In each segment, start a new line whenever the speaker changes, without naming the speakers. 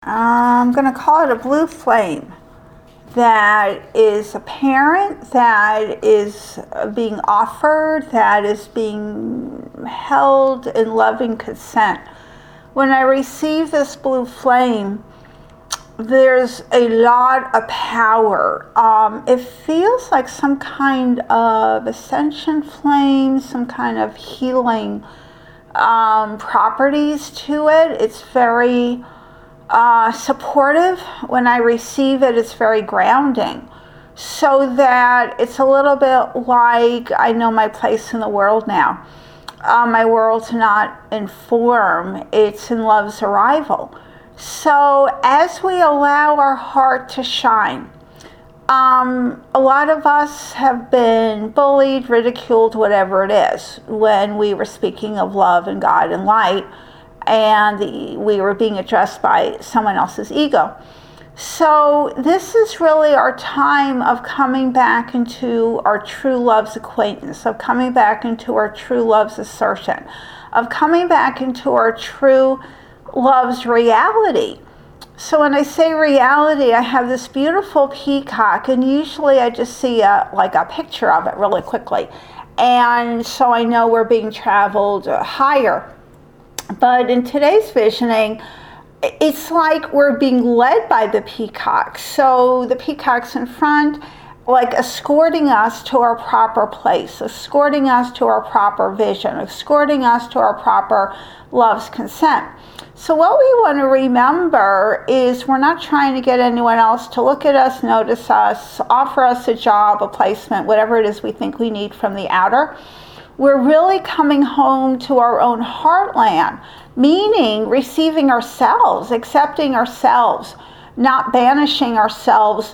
I'm going to call it a blue flame that is apparent, that is being offered, that is being held in loving consent. When I receive this blue flame, there's a lot of power. It feels like some kind of ascension flame, some kind of healing properties to it. It's very supportive. When I receive it, it's very grounding. So that it's a little bit like I know my place in the world now. My world's not in form, it's in love's arrival. So as we allow our heart to shine, a lot of us have been bullied, ridiculed, whatever it is, when we were speaking of love and God and light, and we were being addressed by someone else's ego. So this is really our time of coming back into our true love's acquaintance, of coming back into our true love's assertion, of coming back into our true love's reality. So when I say reality, I have this beautiful peacock, and usually I just see a picture of it really quickly. And so I know we're being traveled higher. But in today's visioning, it's like we're being led by the peacock. So the peacock's in front, like escorting us to our proper place, escorting us to our proper vision, escorting us to our proper love's consent. So what we want to remember is we're not trying to get anyone else to look at us, notice us, offer us a job, a placement, whatever it is we think we need from the outer. We're really coming home to our own heartland, meaning receiving ourselves, accepting ourselves, not banishing ourselves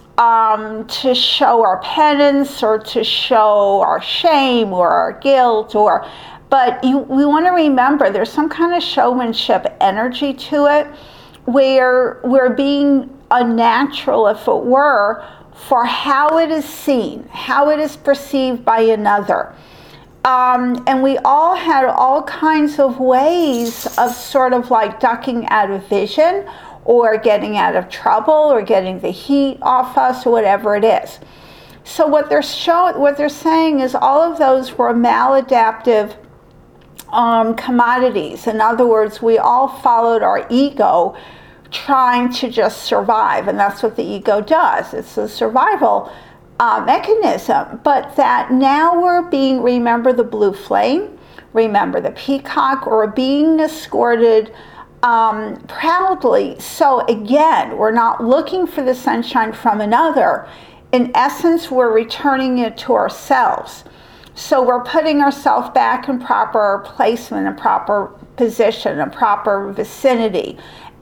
to show our penance or to show our shame or our guilt, but we want to remember there's some kind of showmanship energy to it where we're being unnatural, if it were, for how it is seen, how it is perceived by another. And we all had all kinds of ways of sort of like ducking out of vision or getting out of trouble or getting the heat off us or whatever it is. So what they're saying is all of those were maladaptive commodities. In other words, we all followed our ego trying to just survive, and that's what the ego does. It's a survival mechanism, but that now remember the blue flame, remember the peacock, or being escorted proudly. So again, we're not looking for the sunshine from another. In essence, we're returning it to ourselves. So we're putting ourselves back in proper placement, in proper position, in proper vicinity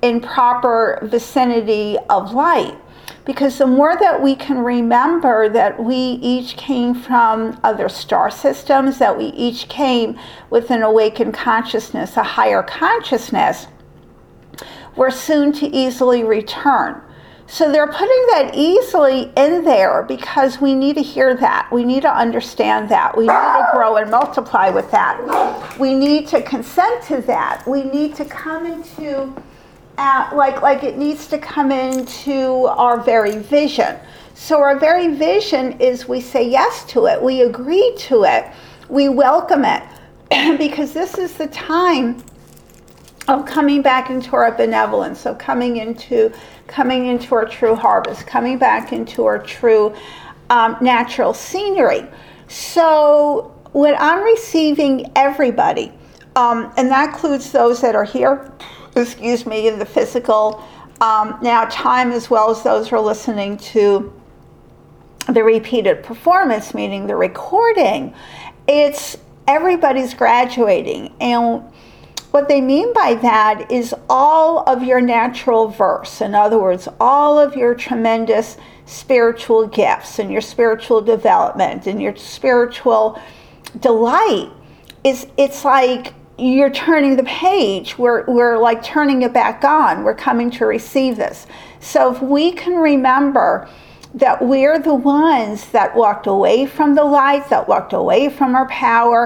of light. Because the more that we can remember that we each came from other star systems, that we each came with an awakened consciousness, a higher consciousness, we're soon to easily return. So they're putting that easily in there because we need to hear that. We need to understand that. We need to grow and multiply with that. We need to consent to that. We need to come into like it needs to come into our very vision. So our very vision is we say yes to it, we agree to it, we welcome it, because this is the time of coming back into our benevolence, of coming into our true harvest, coming back into our true natural scenery. So when I'm receiving everybody, and that includes those that are here, in the physical now time, as well as those who are listening to the repeated performance, meaning the recording, it's everybody's graduating. And what they mean by that is all of your natural verse. In other words, all of your tremendous spiritual gifts and your spiritual development and your spiritual delight it's like you're turning the page. We're like turning it back on. We're coming to receive this. So if we can remember that we're the ones that walked away from the light, that walked away from our power,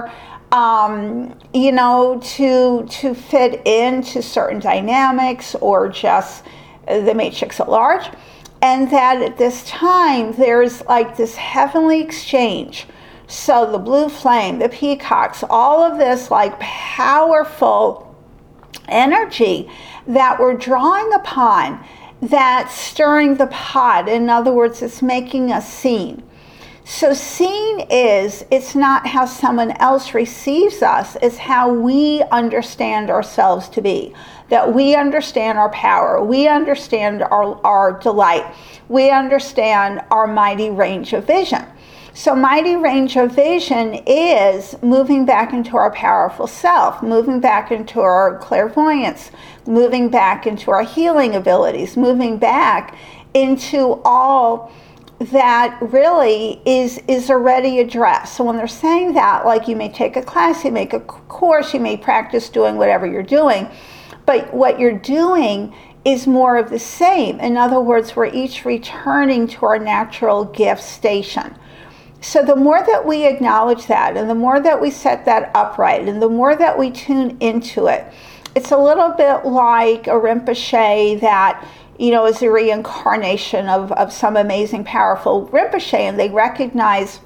to fit into certain dynamics or just the matrix at large. And that at this time, there's like this heavenly exchange. So the blue flame, the peacocks, all of this like powerful energy that we're drawing upon, that's stirring the pot. In other words, it's making us seen. So seen it's not how someone else receives us, it's how we understand ourselves to be. That we understand our power, we understand our delight, we understand our mighty range of vision. So mighty range of vision is moving back into our powerful self, moving back into our clairvoyance, moving back into our healing abilities, moving back into all that really is already addressed. So when they're saying that, like you may take a class, you make a course, you may practice doing whatever you're doing, but what you're doing is more of the same. In other words, we're each returning to our natural gift station. So the more that we acknowledge that, and the more that we set that upright, and the more that we tune into it, it's a little bit like a Rinpoche that, is a reincarnation of some amazing, powerful Rinpoche, and they recognize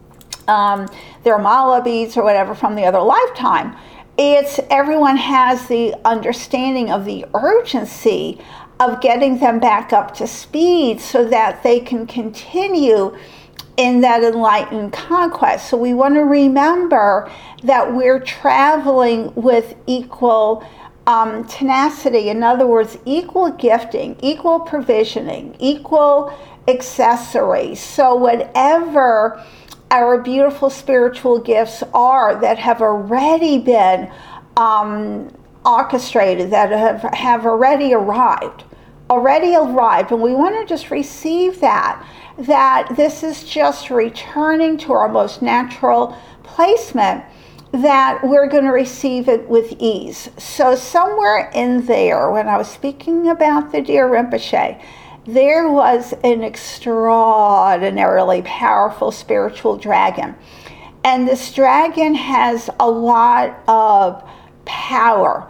their mala beads or whatever from the other lifetime. It's everyone has the understanding of the urgency of getting them back up to speed so that they can continue in that enlightened conquest. So we want to remember that we're traveling with equal tenacity. In other words, equal gifting, equal provisioning, equal accessories. So whatever our beautiful spiritual gifts are that have already been orchestrated, that have already arrived, and we want to just receive that this is just returning to our most natural placement, that we're going to receive it with ease. So somewhere in there, when I was speaking about the dear Rinpoche, there was an extraordinarily powerful spiritual dragon. And this dragon has a lot of power.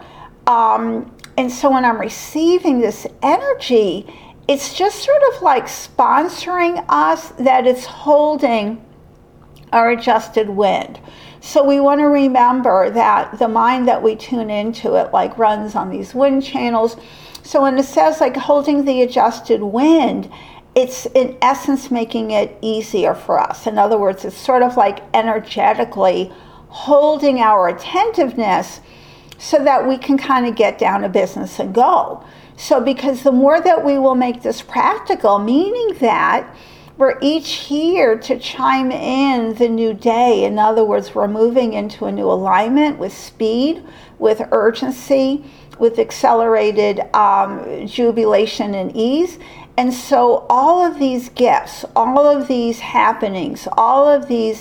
And so when I'm receiving this energy, it's just sort of like sponsoring us, that it's holding our adjusted wind. So we want to remember that the mind that we tune into, it like runs on these wind channels. So when it says like holding the adjusted wind, it's in essence making it easier for us. In other words, it's sort of like energetically holding our attentiveness so that we can kind of get down to business and go. So because the more that we will make this practical, meaning that we're each here to chime in the new day. In other words, we're moving into a new alignment with speed, with urgency, with accelerated jubilation and ease. And so all of these gifts, all of these happenings, all of these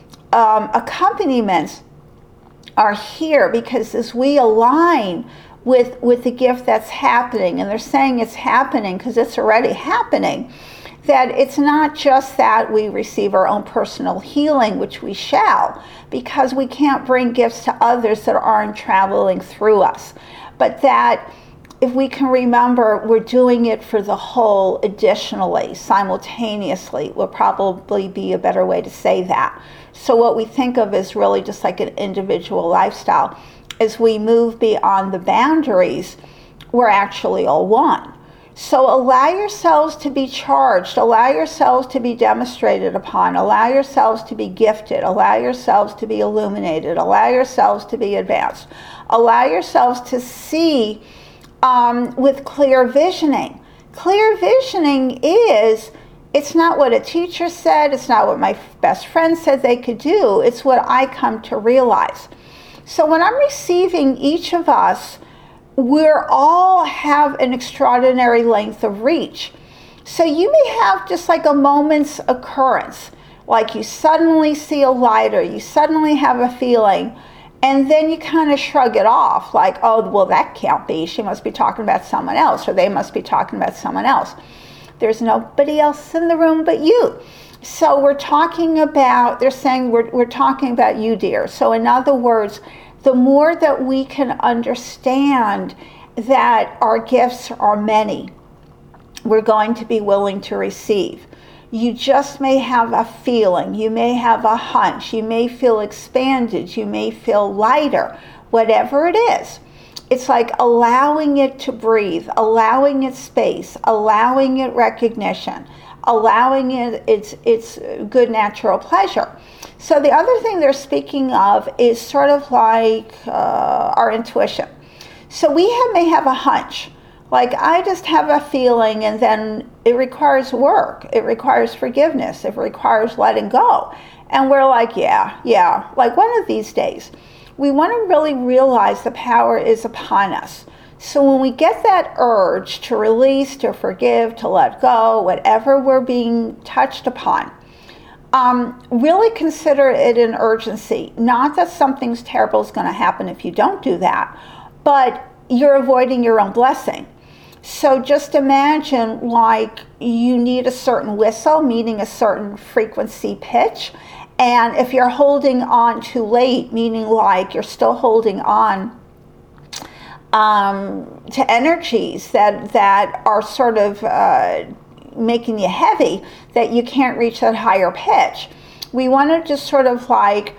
accompaniments are here because as we align with the gift that's happening, and they're saying it's happening because it's already happening, that it's not just that we receive our own personal healing, which we shall, because we can't bring gifts to others that aren't traveling through us, but that if we can remember we're doing it for the whole additionally, simultaneously, will probably be a better way to say that. So what we think of is really just like an individual lifestyle. As we move beyond the boundaries, we're actually all one. So allow yourselves to be charged, allow yourselves to be demonstrated upon, allow yourselves to be gifted, allow yourselves to be illuminated, allow yourselves to be advanced, allow yourselves to see with clear visioning. Clear visioning is, it's not what a teacher said, it's not what my best friend said they could do, it's what I come to realize. So when I'm receiving each of us, we're all have an extraordinary length of reach. So you may have just like a moment's occurrence, like you suddenly see a light or you suddenly have a feeling, and then you kind of shrug it off like, oh, well, that can't be. She must be talking about someone else, or they must be talking about someone else. There's nobody else in the room but you. So we're talking about, they're saying we're talking about you, dear. So in other words, the more that we can understand that our gifts are many, we're going to be willing to receive. You just may have a feeling, you may have a hunch, you may feel expanded, you may feel lighter, whatever it is. It's like allowing it to breathe, allowing it space, allowing it recognition, allowing it its good natural pleasure. So the other thing they're speaking of is sort of like our intuition. So we may have a hunch. Like, I just have a feeling, and then it requires work. It requires forgiveness. It requires letting go. And we're like, yeah, like one of these days. We want to really realize the power is upon us. So when we get that urge to release, to forgive, to let go, whatever we're being touched upon, really consider it an urgency. Not that something's terrible is going to happen if you don't do that, but you're avoiding your own blessing. So just imagine like you need a certain whistle, meaning a certain frequency pitch. And if you're holding on too late, meaning like you're still holding on to energies that are sort of making you heavy, that you can't reach that higher pitch. We want to just sort of like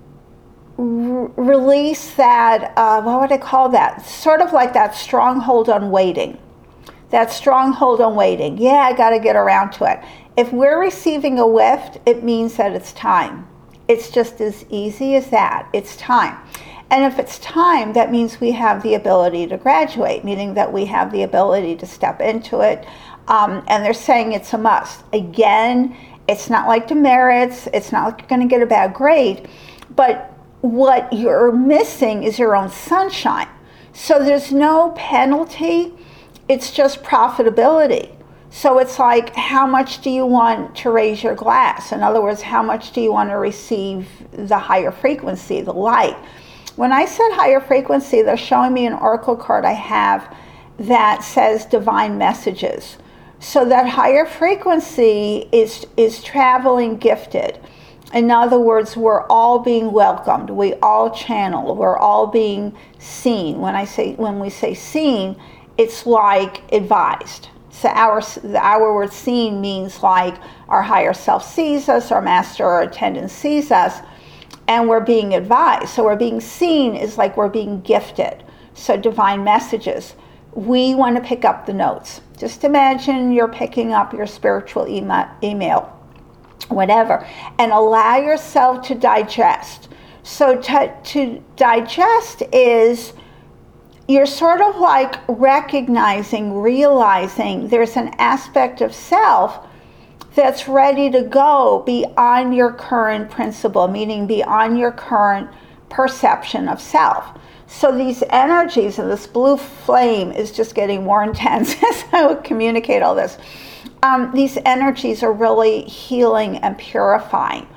release that, what would I call that? Sort of like that stronghold on waiting. That stronghold on waiting. Yeah, I got to get around to it. If we're receiving a whiff, it means that it's time. It's just as easy as that. It's time. And if it's time, that means we have the ability to graduate, meaning that we have the ability to step into it. And they're saying it's a must. Again, it's not like demerits. It's not like you're going to get a bad grade. But what you're missing is your own sunshine. So there's no penalty. It's just profitability. So it's like, how much do you want to raise your glass? In other words, how much do you want to receive the higher frequency, the light? When I said higher frequency, they're showing me an oracle card I have that says divine messages. So that higher frequency is traveling gifted. In other words, we're all being welcomed. We all channel. We're all being seen. When we say seen, it's like advised. So our word seen means like our higher self sees us, our master or attendant sees us, and we're being advised. So we're being seen is like we're being gifted. So divine messages. We want to pick up the notes. Just imagine you're picking up your spiritual email, whatever, and allow yourself to digest. So to digest is, you're sort of like recognizing, realizing there's an aspect of self that's ready to go beyond your current principle, meaning beyond your current perception of self. So these energies and this blue flame is just getting more intense as I would communicate all this. These energies are really healing and purifying.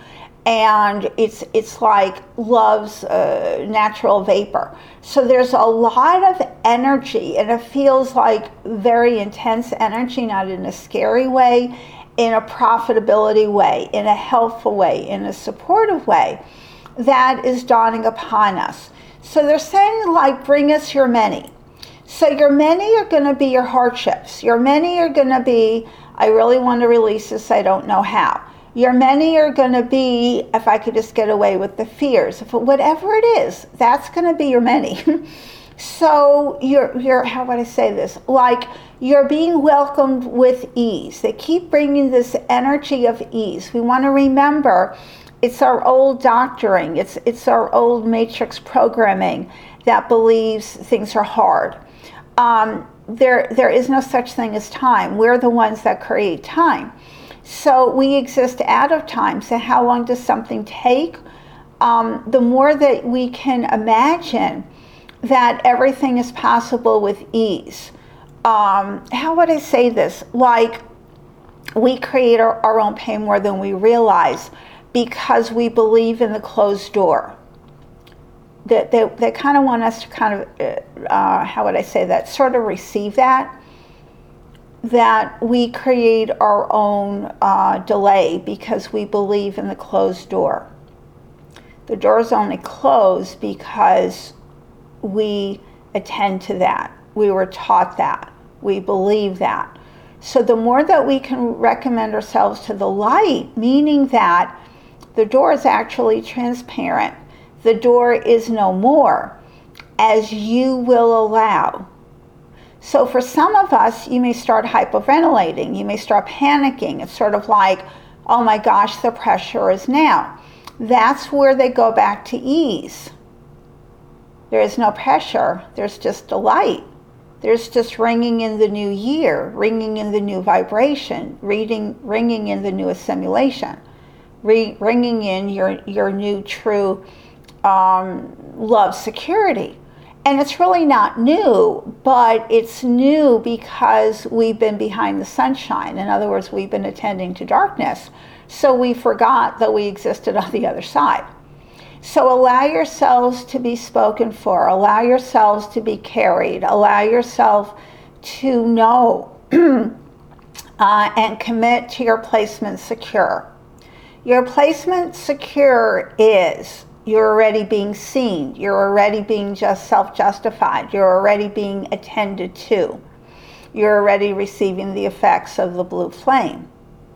And it's like love's natural vapor. So there's a lot of energy, and it feels like very intense energy, not in a scary way, in a profitability way, in a helpful way, in a supportive way, that is dawning upon us. So they're saying, like, bring us your many. So your many are going to be your hardships. Your many are going to be, I really want to release this, I don't know how. Your many are going to be, if I could just get away with the fears. If whatever it is, that's going to be your many. So you're, how would I say this? Like, you're being welcomed with ease. They keep bringing this energy of ease. We want to remember it's our old doctoring. It's our old matrix programming that believes things are hard. There is no such thing as time. We're the ones that create time. So we exist out of time. So how long does something take? The more that we can imagine that everything is possible with ease. How would I say this? Like, we create our own pain more than we realize because we believe in the closed door. They kind of want us to kind of, how would I say that, sort of receive that. that we create our own delay because we believe in the closed door. The door is only closed because we attend to that. We were taught that. We believe that. So the more that we can recommend ourselves to the light, meaning that the door is actually transparent, the door is no more, as you will allow. So for some of us, you may start hyperventilating, you may start panicking. It's sort of like, oh my gosh, the pressure is now. That's where they go back to ease. There is no pressure, there's just delight. There's just ringing in the new year, ringing in the new vibration, ringing in the new assimilation, ringing in your new true love security. And it's really not new, but it's new because we've been behind the sunshine. In other words, we've been attending to darkness. So we forgot that we existed on the other side. So allow yourselves to be spoken for, allow yourselves to be carried, allow yourself to know and commit to your placement secure. Your placement secure is you're already being seen, you're already being just self-justified, you're already being attended to, you're already receiving the effects of the blue flame,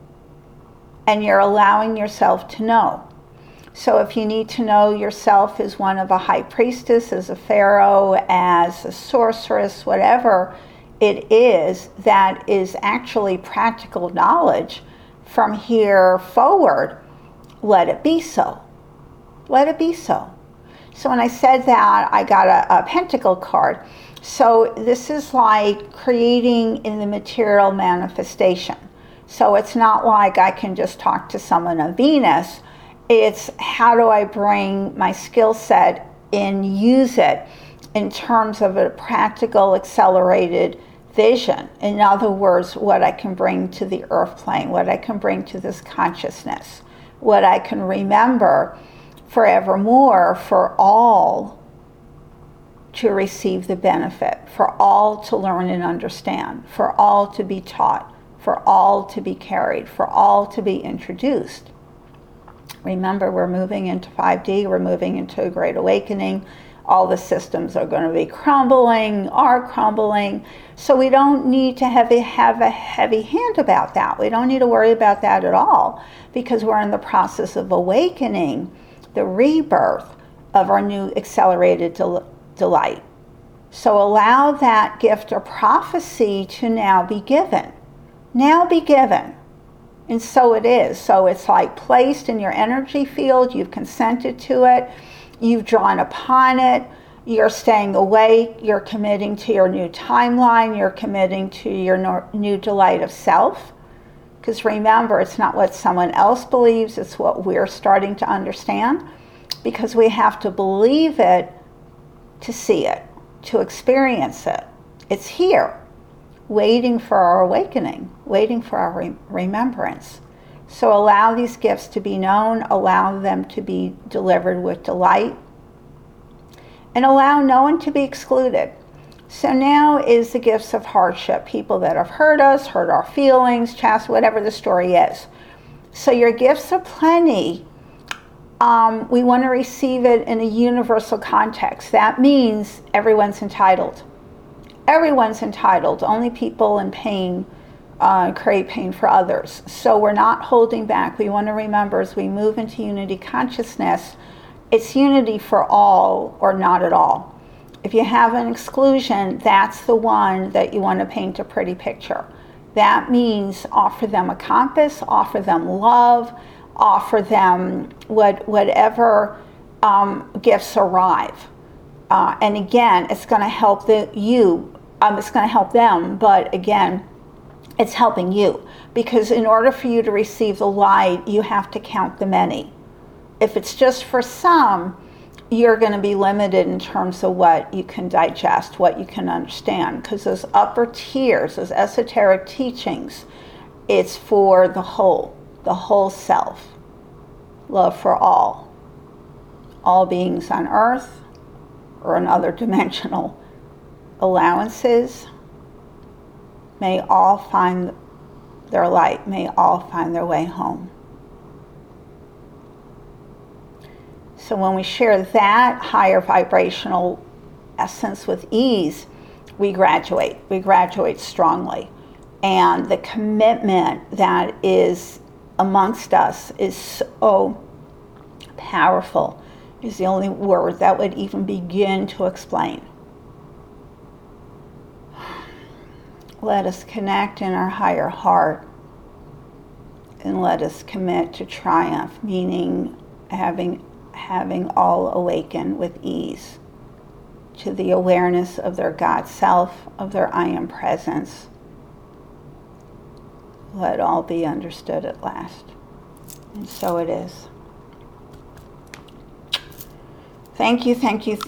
and you're allowing yourself to know. So if you need to know yourself as one of a high priestess, as a pharaoh, as a sorceress, whatever it is, that is actually practical knowledge from here forward, let it be so. Let it be so. So when I said that, I got a pentacle card. So this is like creating in the material manifestation. So it's not like I can just talk to someone on Venus. It's how do I bring my skill set and use it in terms of a practical, accelerated vision. In other words, what I can bring to the earth plane, what I can bring to this consciousness, what I can remember forevermore for all to receive the benefit, for all to learn and understand, for all to be taught, for all to be carried, for all to be introduced. Remember, we're moving into 5D, we're moving into a great awakening. All the systems are going to be crumbling, are crumbling. So we don't need to have a heavy hand about that. We don't need to worry about that at all because we're in the process of awakening, the rebirth of our new accelerated delight. So allow that gift of prophecy to now be given. Now be given. And so it is. So it's like placed in your energy field. You've consented to it. You've drawn upon it. You're staying awake. You're committing to your new timeline. You're committing to your new delight of self. Because remember, it's not what someone else believes. It's what we're starting to understand. Because we have to believe it to see it, to experience it. It's here, waiting for our awakening, waiting for our remembrance. So allow these gifts to be known, allow them to be delivered with delight, and allow no one to be excluded. So now is the gifts of hardship, people that have hurt us, hurt our feelings, whatever the story is. So your gifts of plenty, we want to receive it in a universal context. That means everyone's entitled. Everyone's entitled. Only people in pain create pain for others. So we're not holding back. We want to remember as we move into unity consciousness, it's unity for all or not at all. If you have an exclusion, that's the one that you want to paint a pretty picture. That means offer them a compass, offer them love, offer them whatever gifts arrive. And again, it's going to help it's going to help them, but again, it's helping you. Because in order for you to receive the light, you have to count the many. If it's just for some, you're going to be limited in terms of what you can digest, what you can understand. Because those upper tiers, those esoteric teachings, it's for the whole self. Love for all beings on earth or in other dimensional allowances, May all find their light. May all find their way home. So when we share that higher vibrational essence with ease, we graduate. We graduate strongly. And the commitment that is amongst us is so powerful, is the only word that would even begin to explain. Let us connect in our higher heart, and let us commit to triumph, meaning having all awaken with ease to the awareness of their God self, of their I am presence. Let all be understood at last. And so it is. Thank you, thank you,